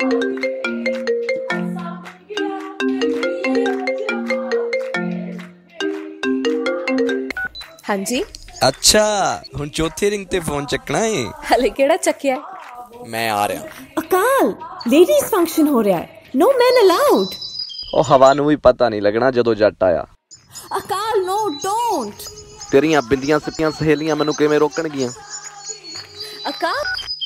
हाँ जी। अच्छा हुण चौथे रिंग ते फोन चकना है? हले केड़ा चक्या? मैं आ रहा। अकाल, लेडीज फंक्शन हो रहा है, नो मैन अलाउड। ओ हवा नूं भी पता नहीं लगना जदों जट आया। अकाल नो डोंट। तेरियां बिंदियां सिपियां सहेलियां मैनूं किवें रोकणगियां? अकाल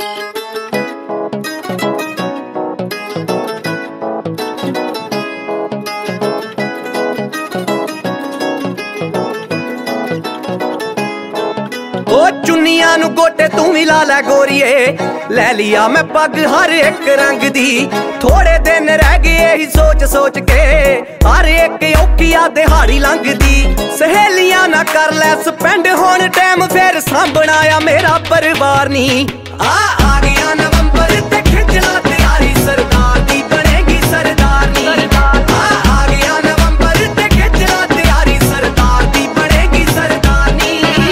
चुन्नियां नू गोटे तू भी ला लै गोरीए, लै लिया मैं पग हर एक रंग दी। थोड़े दिन रह गए ही सोच सोच के, हर एक औखिया दिहाड़ी लंघदी। सहेलियां ना कर लै स्पेंड होण टाइम, फिर सांभना आ मेरा परिवार नी। आ गया नवंबर ते खिंच ला तैयारी, सरदार दी बनेगी सरदारनी। आ गया नवंबर ते खिंच ला तैयारी, सरदार दी बनेगी सरदारनी।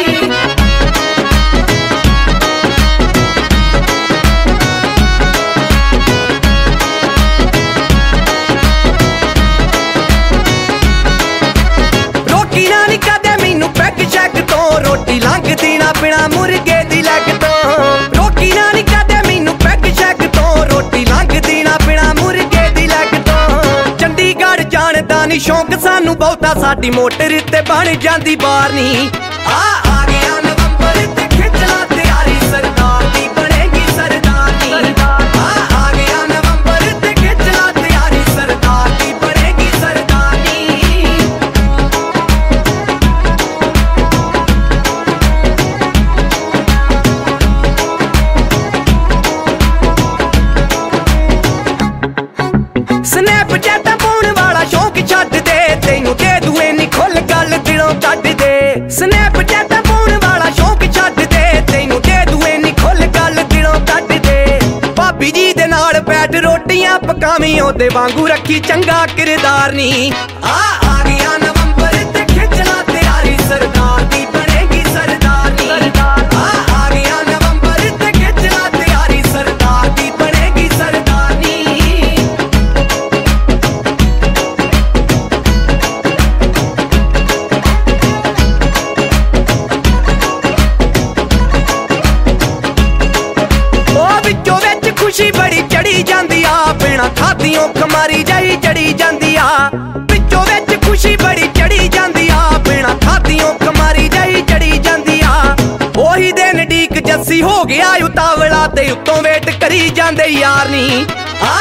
रोटी लंघदी ना बिना मुर्गे दी लैग तो, रोटी ना नी कदे मैनू पैग शैग तो, रोटी लंघदी ना बिना मुर्गे दी लैग तो। चंडीगढ़ जाण दा नी शौक सानू बहुता, साडी मोटर ते बन जांदी बार नी। आ गया नवंबर ते खिंच ला तैयारी, सरदार दी बनेगी सरदारनी। आ गया नवंबर ते खिंच ला तैयारी, सरदार दी बनेगी सरदारनी। स्नैपचैट पाउण वाला शौक छड्ड दे, तैनू दे दूए नी खुल गल दिलों कड्ड दे। स्नैपचैट पाउण वाला शौक छड्ड दे, तैनू दे दूए नी खुल गल दिलों कड्ड दे। भाभी जी दे नाल बैठ रोटियां पकावीं, ओदे वांगू रखी चंगा किरदार नी। आ गया नवंबर ते खिंच ला तैयारी, सरदार दी बनेगी सरदारनी। आ गया नवंबर ते खिंच ला तैयारी, सरदार दी बनेगी सरदारनी। खुशी बड़ी चढ़ी जांदी आ, बिना खादियों खमारी जाई चढ़ी जांदी आ। पिछों विच खुशी बड़ी चढ़ी जांदी आ, बिना खादियों खमारी जाई चढ़ी जांदी आ। ओही दिन डीक जस्सी हो गया उतावला, ते उत्तों वेट करी जांदे यार नी। आ